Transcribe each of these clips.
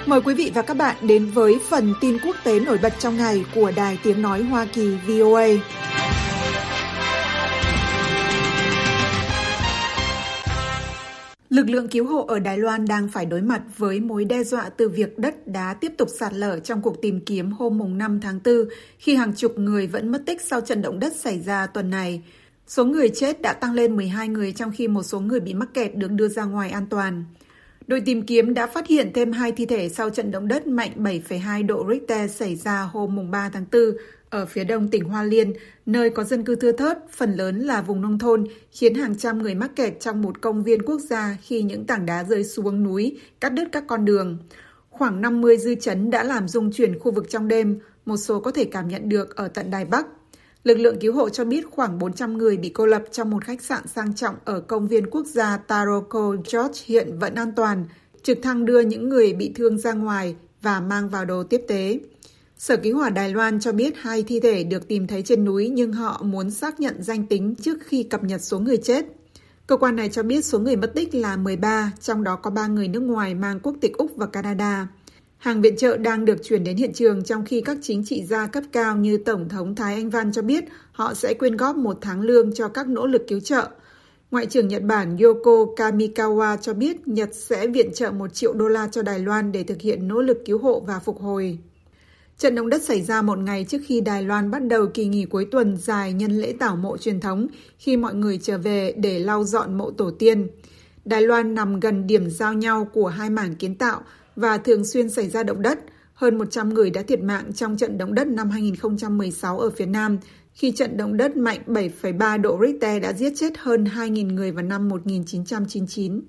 Mời quý vị và các bạn đến với phần tin quốc tế nổi bật trong ngày của Đài Tiếng Nói Hoa Kỳ VOA. Lực lượng cứu hộ ở Đài Loan đang phải đối mặt với mối đe dọa từ việc đất đá tiếp tục sạt lở trong cuộc tìm kiếm hôm 5 tháng 4, khi hàng chục người vẫn mất tích sau trận động đất xảy ra tuần này. Số người chết đã tăng lên 12 người, trong khi một số người bị mắc kẹt được đưa ra ngoài an toàn. Đội tìm kiếm đã phát hiện thêm 2 thi thể sau trận động đất mạnh 7,2 độ Richter xảy ra hôm 3 tháng 4 ở phía đông tỉnh Hoa Liên, nơi có dân cư thưa thớt, phần lớn là vùng nông thôn, khiến hàng trăm người mắc kẹt trong một công viên quốc gia khi những tảng đá rơi xuống núi, cắt đứt các con đường. Khoảng 50 dư chấn đã làm rung chuyển khu vực trong đêm, một số có thể cảm nhận được ở tận Đài Bắc. Lực lượng cứu hộ cho biết khoảng 400 người bị cô lập trong một khách sạn sang trọng ở công viên quốc gia Taroko George hiện vẫn an toàn. Trực thăng đưa những người bị thương ra ngoài và mang vào đồ tiếp tế. Sở Cứu hỏa Đài Loan cho biết 2 thi thể được tìm thấy trên núi, nhưng họ muốn xác nhận danh tính trước khi cập nhật số người chết. Cơ quan này cho biết số người mất tích là 13, trong đó có 3 người nước ngoài mang quốc tịch Úc và Canada. Hàng viện trợ đang được chuyển đến hiện trường, trong khi các chính trị gia cấp cao như Tổng thống Thái Anh Văn cho biết họ sẽ quyên góp 1 tháng lương cho các nỗ lực cứu trợ. Ngoại trưởng Nhật Bản Yoko Kamikawa cho biết Nhật sẽ viện trợ $1 triệu cho Đài Loan để thực hiện nỗ lực cứu hộ và phục hồi. Trận động đất xảy ra một ngày trước khi Đài Loan bắt đầu kỳ nghỉ cuối tuần dài nhân lễ tảo mộ truyền thống, khi mọi người trở về để lau dọn mộ tổ tiên. Đài Loan nằm gần điểm giao nhau của 2 mảng kiến tạo và thường xuyên xảy ra động đất. Hơn 100 người đã thiệt mạng trong trận động đất năm 2016 ở phía Nam, khi trận động đất mạnh 7,3 độ Richter đã giết chết hơn 2.000 người vào năm 1999.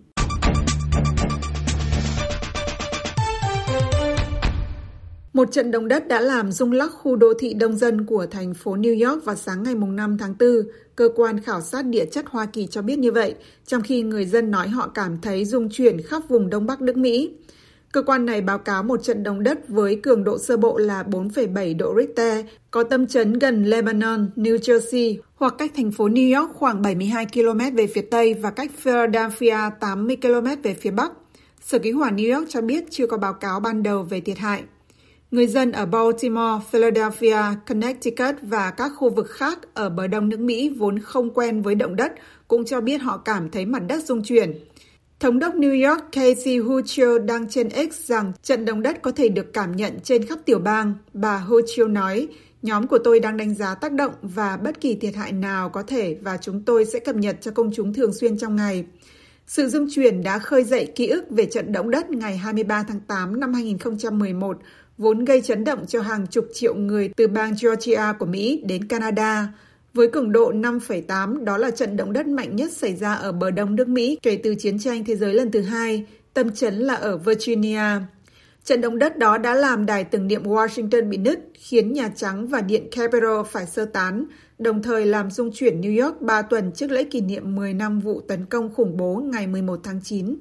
Một trận động đất đã làm rung lắc khu đô thị đông dân của thành phố New York vào sáng ngày 5 tháng 4. Cơ quan khảo sát địa chất Hoa Kỳ cho biết như vậy, trong khi người dân nói họ cảm thấy rung chuyển khắp vùng Đông Bắc nước Mỹ. Cơ quan này báo cáo một trận động đất với cường độ sơ bộ là 4,7 độ Richter, có tâm chấn gần Lebanon, New Jersey, hoặc cách thành phố New York khoảng 72 km về phía Tây và cách Philadelphia 80 km về phía Bắc. Sở Cứu hỏa New York cho biết chưa có báo cáo ban đầu về thiệt hại. Người dân ở Baltimore, Philadelphia, Connecticut và các khu vực khác ở bờ đông nước Mỹ vốn không quen với động đất cũng cho biết họ cảm thấy mặt đất rung chuyển. Thống đốc New York Casey Hochul đăng trên X rằng trận động đất có thể được cảm nhận trên khắp tiểu bang. Bà Hochul nói, nhóm của tôi đang đánh giá tác động và bất kỳ thiệt hại nào có thể, và chúng tôi sẽ cập nhật cho công chúng thường xuyên trong ngày. Sự rung chuyển đã khơi dậy ký ức về trận động đất ngày 23 tháng 8 năm 2011, vốn gây chấn động cho hàng chục triệu người từ bang Georgia của Mỹ đến Canada. Với cường độ 5,8, đó là trận động đất mạnh nhất xảy ra ở bờ đông nước Mỹ kể từ chiến tranh thế giới lần thứ 2, tâm chấn là ở Virginia. Trận động đất đó đã làm đài tưởng niệm Washington bị nứt, khiến Nhà Trắng và Điện Capitol phải sơ tán, đồng thời làm rung chuyển New York 3 tuần trước lễ kỷ niệm 10 năm vụ tấn công khủng bố ngày 11 tháng 9.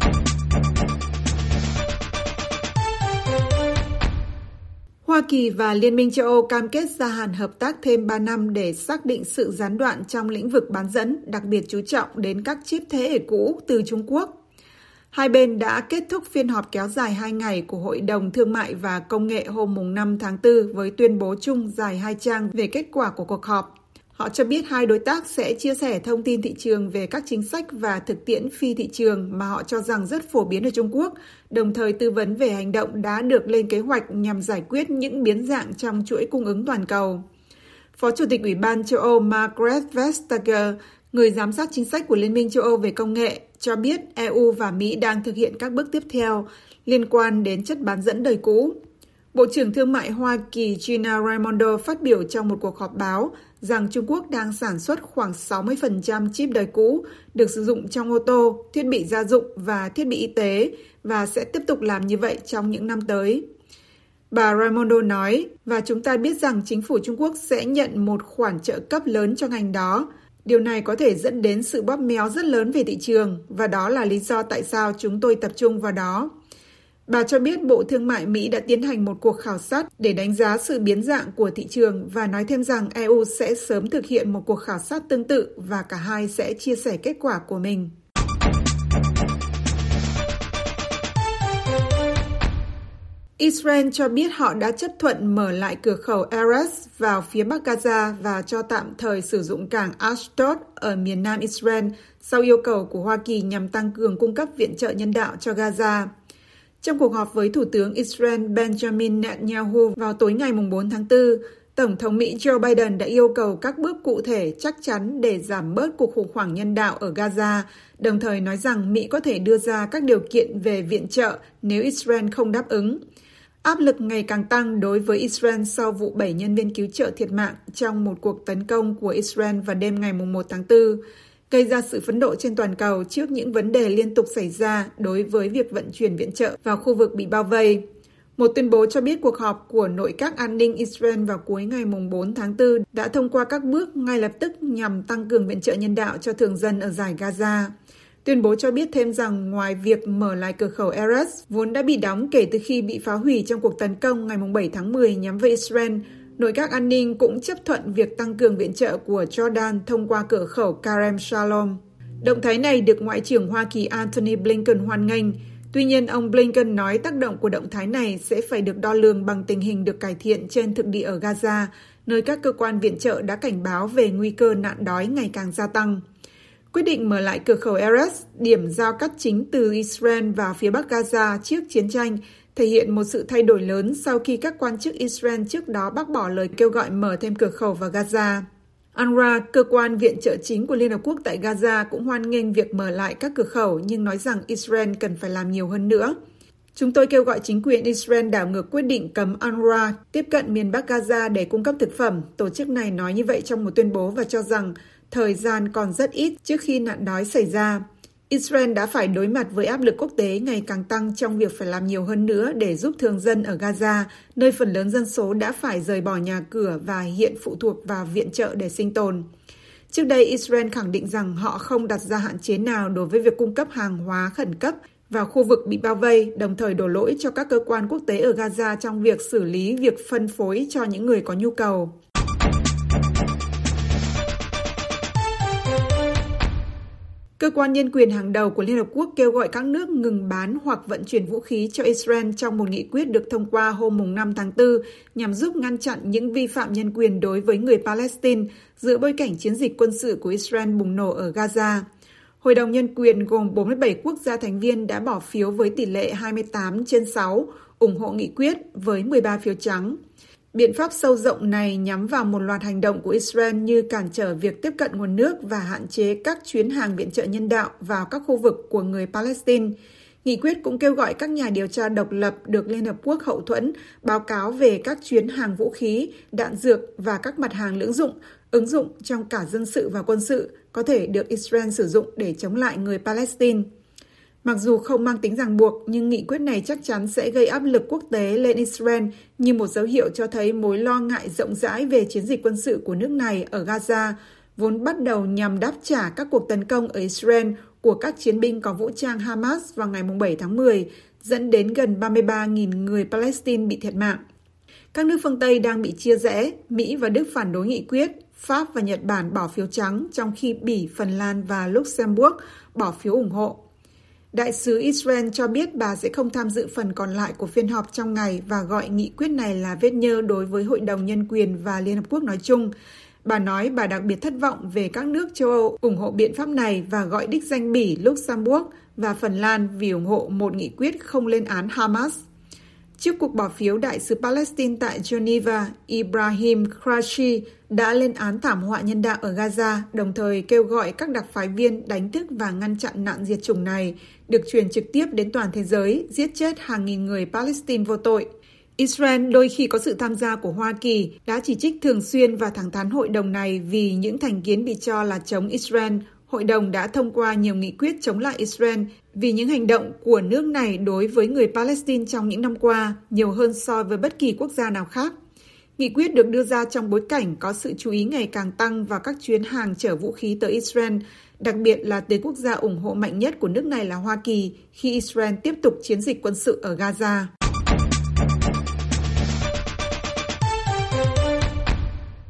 Hoa Kỳ và Liên minh châu Âu cam kết gia hạn hợp tác thêm 3 năm để xác định sự gián đoạn trong lĩnh vực bán dẫn, đặc biệt chú trọng đến các chip thế hệ cũ từ Trung Quốc. Hai bên đã kết thúc phiên họp kéo dài 2 ngày của Hội đồng Thương mại và Công nghệ hôm 5 tháng 4 với tuyên bố chung dài 2 trang về kết quả của cuộc họp. Họ cho biết hai đối tác sẽ chia sẻ thông tin thị trường về các chính sách và thực tiễn phi thị trường mà họ cho rằng rất phổ biến ở Trung Quốc, đồng thời tư vấn về hành động đã được lên kế hoạch nhằm giải quyết những biến dạng trong chuỗi cung ứng toàn cầu. Phó Chủ tịch Ủy ban châu Âu Margrethe Vestager, người giám sát chính sách của Liên minh châu Âu về công nghệ, cho biết EU và Mỹ đang thực hiện các bước tiếp theo liên quan đến chất bán dẫn đời cũ. Bộ trưởng Thương mại Hoa Kỳ Gina Raimondo phát biểu trong một cuộc họp báo rằng Trung Quốc đang sản xuất khoảng 60% chip đời cũ được sử dụng trong ô tô, thiết bị gia dụng và thiết bị y tế và sẽ tiếp tục làm như vậy trong những năm tới. Bà Raimondo nói, và chúng ta biết rằng chính phủ Trung Quốc sẽ nhận một khoản trợ cấp lớn cho ngành đó. Điều này có thể dẫn đến sự bóp méo rất lớn về thị trường, và đó là lý do tại sao chúng tôi tập trung vào đó. Bà cho biết Bộ Thương mại Mỹ đã tiến hành một cuộc khảo sát để đánh giá sự biến dạng của thị trường và nói thêm rằng EU sẽ sớm thực hiện một cuộc khảo sát tương tự và cả hai sẽ chia sẻ kết quả của mình. Israel cho biết họ đã chấp thuận mở lại cửa khẩu Erez vào phía bắc Gaza và cho tạm thời sử dụng cảng Ashdod ở miền nam Israel sau yêu cầu của Hoa Kỳ nhằm tăng cường cung cấp viện trợ nhân đạo cho Gaza. Trong cuộc họp với Thủ tướng Israel Benjamin Netanyahu vào tối ngày 4 tháng 4, Tổng thống Mỹ Joe Biden đã yêu cầu các bước cụ thể chắc chắn để giảm bớt cuộc khủng hoảng nhân đạo ở Gaza, đồng thời nói rằng Mỹ có thể đưa ra các điều kiện về viện trợ nếu Israel không đáp ứng. Áp lực ngày càng tăng đối với Israel sau vụ 7 nhân viên cứu trợ thiệt mạng trong một cuộc tấn công của Israel vào đêm ngày 1 tháng 4, gây ra sự phẫn nộ trên toàn cầu trước những vấn đề liên tục xảy ra đối với việc vận chuyển viện trợ vào khu vực bị bao vây. Một tuyên bố cho biết cuộc họp của Nội các An ninh Israel vào cuối ngày 4 tháng 4 đã thông qua các bước ngay lập tức nhằm tăng cường viện trợ nhân đạo cho thường dân ở dải Gaza. Tuyên bố cho biết thêm rằng ngoài việc mở lại cửa khẩu Erez, vốn đã bị đóng kể từ khi bị phá hủy trong cuộc tấn công ngày 7 tháng 10 nhắm vào Israel, Nội các An ninh cũng chấp thuận việc tăng cường viện trợ của Jordan thông qua cửa khẩu Karem Shalom. Động thái này được Ngoại trưởng Hoa Kỳ Antony Blinken hoan nghênh. Tuy nhiên, ông Blinken nói tác động của động thái này sẽ phải được đo lường bằng tình hình được cải thiện trên thực địa ở Gaza, nơi các cơ quan viện trợ đã cảnh báo về nguy cơ nạn đói ngày càng gia tăng. Quyết định mở lại cửa khẩu Erez, điểm giao cắt chính từ Israel vào phía bắc Gaza trước chiến tranh, thể hiện một sự thay đổi lớn sau khi các quan chức Israel trước đó bác bỏ lời kêu gọi mở thêm cửa khẩu vào Gaza. UNRWA, cơ quan viện trợ chính của Liên Hợp Quốc tại Gaza, cũng hoan nghênh việc mở lại các cửa khẩu nhưng nói rằng Israel cần phải làm nhiều hơn nữa. Chúng tôi kêu gọi chính quyền Israel đảo ngược quyết định cấm UNRWA tiếp cận miền Bắc Gaza để cung cấp thực phẩm. Tổ chức này nói như vậy trong một tuyên bố và cho rằng thời gian còn rất ít trước khi nạn đói xảy ra. Israel đã phải đối mặt với áp lực quốc tế ngày càng tăng trong việc phải làm nhiều hơn nữa để giúp thường dân ở Gaza, nơi phần lớn dân số đã phải rời bỏ nhà cửa và hiện phụ thuộc vào viện trợ để sinh tồn. Trước đây, Israel khẳng định rằng họ không đặt ra hạn chế nào đối với việc cung cấp hàng hóa khẩn cấp vào khu vực bị bao vây, đồng thời đổ lỗi cho các cơ quan quốc tế ở Gaza trong việc xử lý việc phân phối cho những người có nhu cầu. Cơ quan nhân quyền hàng đầu của Liên Hợp Quốc kêu gọi các nước ngừng bán hoặc vận chuyển vũ khí cho Israel trong một nghị quyết được thông qua hôm 5 tháng 4 nhằm giúp ngăn chặn những vi phạm nhân quyền đối với người Palestine giữa bối cảnh chiến dịch quân sự của Israel bùng nổ ở Gaza. Hội đồng Nhân quyền gồm 47 quốc gia thành viên đã bỏ phiếu với tỷ lệ 28/6 ủng hộ nghị quyết với 13 phiếu trắng. Biện pháp sâu rộng này nhắm vào một loạt hành động của Israel như cản trở việc tiếp cận nguồn nước và hạn chế các chuyến hàng viện trợ nhân đạo vào các khu vực của người Palestine. Nghị quyết cũng kêu gọi các nhà điều tra độc lập được Liên Hợp Quốc hậu thuẫn báo cáo về các chuyến hàng vũ khí, đạn dược và các mặt hàng lưỡng dụng, ứng dụng trong cả dân sự và quân sự có thể được Israel sử dụng để chống lại người Palestine. Mặc dù không mang tính ràng buộc, nhưng nghị quyết này chắc chắn sẽ gây áp lực quốc tế lên Israel như một dấu hiệu cho thấy mối lo ngại rộng rãi về chiến dịch quân sự của nước này ở Gaza, vốn bắt đầu nhằm đáp trả các cuộc tấn công ở Israel của các chiến binh có vũ trang Hamas vào ngày 7 tháng 10, dẫn đến gần 33.000 người Palestine bị thiệt mạng. Các nước phương Tây đang bị chia rẽ, Mỹ và Đức phản đối nghị quyết, Pháp và Nhật Bản bỏ phiếu trắng, trong khi Bỉ, Phần Lan và Luxembourg bỏ phiếu ủng hộ. Đại sứ Israel cho biết bà sẽ không tham dự phần còn lại của phiên họp trong ngày và gọi nghị quyết này là vết nhơ đối với Hội đồng Nhân quyền và Liên Hợp Quốc nói chung. Bà nói bà đặc biệt thất vọng về các nước châu Âu ủng hộ biện pháp này và gọi đích danh Bỉ, Luxembourg và Phần Lan vì ủng hộ một nghị quyết không lên án Hamas. Trước cuộc bỏ phiếu, đại sứ Palestine tại Geneva, Ibrahim Kraichi đã lên án thảm họa nhân đạo ở Gaza, đồng thời kêu gọi các đặc phái viên đánh thức và ngăn chặn nạn diệt chủng này, được truyền trực tiếp đến toàn thế giới, giết chết hàng nghìn người Palestine vô tội. Israel, đôi khi có sự tham gia của Hoa Kỳ, đã chỉ trích thường xuyên và thẳng thắn hội đồng này vì những thành kiến bị cho là chống Israel. Hội đồng đã thông qua nhiều nghị quyết chống lại Israel vì những hành động của nước này đối với người Palestine trong những năm qua, nhiều hơn so với bất kỳ quốc gia nào khác. Nghị quyết được đưa ra trong bối cảnh có sự chú ý ngày càng tăng vào các chuyến hàng chở vũ khí tới Israel, đặc biệt là từ quốc gia ủng hộ mạnh nhất của nước này là Hoa Kỳ, khi Israel tiếp tục chiến dịch quân sự ở Gaza. Các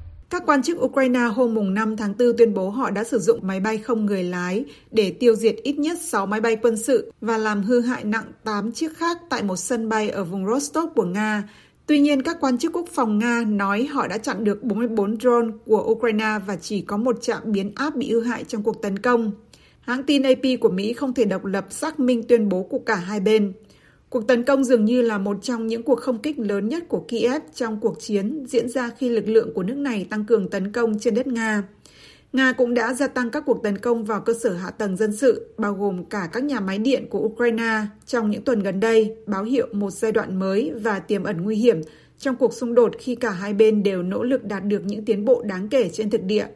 quan chức Ukraine hôm 5 tháng 4 tuyên bố họ đã sử dụng máy bay không người lái để tiêu diệt ít nhất 6 máy bay quân sự và làm hư hại nặng 8 chiếc khác tại một sân bay ở vùng Rostov của Nga. Tuy nhiên, các quan chức quốc phòng Nga nói họ đã chặn được 44 drone của Ukraine và chỉ có một trạm biến áp bị hư hại trong cuộc tấn công. Hãng tin AP của Mỹ không thể độc lập xác minh tuyên bố của cả hai bên. Cuộc tấn công dường như là một trong những cuộc không kích lớn nhất của Kiev trong cuộc chiến diễn ra khi lực lượng của nước này tăng cường tấn công trên đất Nga. Nga cũng đã gia tăng các cuộc tấn công vào cơ sở hạ tầng dân sự, bao gồm cả các nhà máy điện của Ukraine trong những tuần gần đây, báo hiệu một giai đoạn mới và tiềm ẩn nguy hiểm trong cuộc xung đột khi cả hai bên đều nỗ lực đạt được những tiến bộ đáng kể trên thực địa.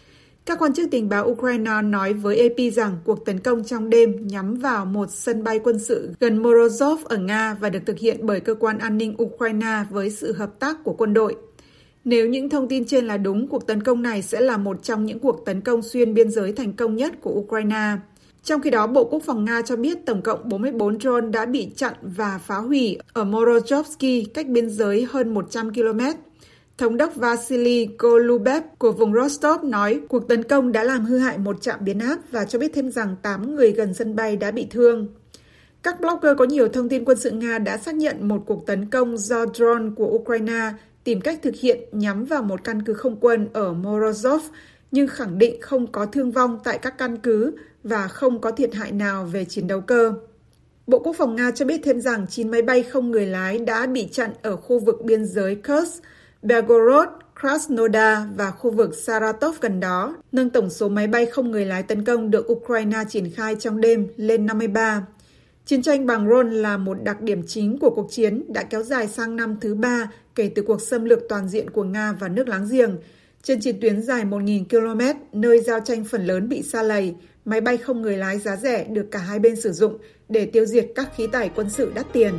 Các quan chức tình báo Ukraine nói với AP rằng cuộc tấn công trong đêm nhắm vào một sân bay quân sự gần Morozov ở Nga và được thực hiện bởi cơ quan an ninh Ukraine với sự hợp tác của quân đội. Nếu những thông tin trên là đúng, cuộc tấn công này sẽ là một trong những cuộc tấn công xuyên biên giới thành công nhất của Ukraine. Trong khi đó, Bộ Quốc phòng Nga cho biết tổng cộng 44 drone đã bị chặn và phá hủy ở Morozovsky, cách biên giới hơn 100 km. Thống đốc Vasily Golubev của vùng Rostov nói cuộc tấn công đã làm hư hại một trạm biến áp và cho biết thêm rằng 8 người gần sân bay đã bị thương. Các blogger có nhiều thông tin quân sự Nga đã xác nhận một cuộc tấn công do drone của Ukraine tìm cách thực hiện nhắm vào một căn cứ không quân ở Morozov, nhưng khẳng định không có thương vong tại các căn cứ và không có thiệt hại nào về chiến đấu cơ. Bộ Quốc phòng Nga cho biết thêm rằng 9 máy bay không người lái đã bị chặn ở khu vực biên giới Kursk, Belgorod, Krasnodar và khu vực Saratov gần đó, nâng tổng số máy bay không người lái tấn công được Ukraine triển khai trong đêm lên 53. Chiến tranh bằng drone là một đặc điểm chính của cuộc chiến đã kéo dài sang năm thứ 3 kể từ cuộc xâm lược toàn diện của Nga và nước láng giềng. Trên chiến tuyến dài 1.000 km, nơi giao tranh phần lớn bị sa lầy, máy bay không người lái giá rẻ được cả hai bên sử dụng để tiêu diệt các khí tải quân sự đắt tiền.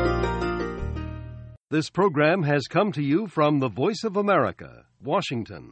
This program has come to you from the Voice of America, Washington.